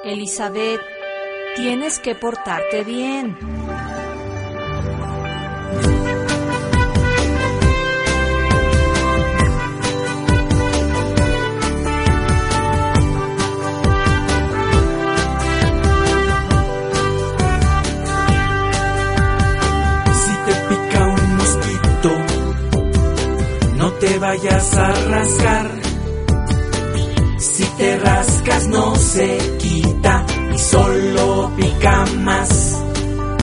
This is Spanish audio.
Elizabeth, tienes que portarte bien. Si te pica un mosquito, no te vayas a rascar. Si te rascas no se quita y solo pica más.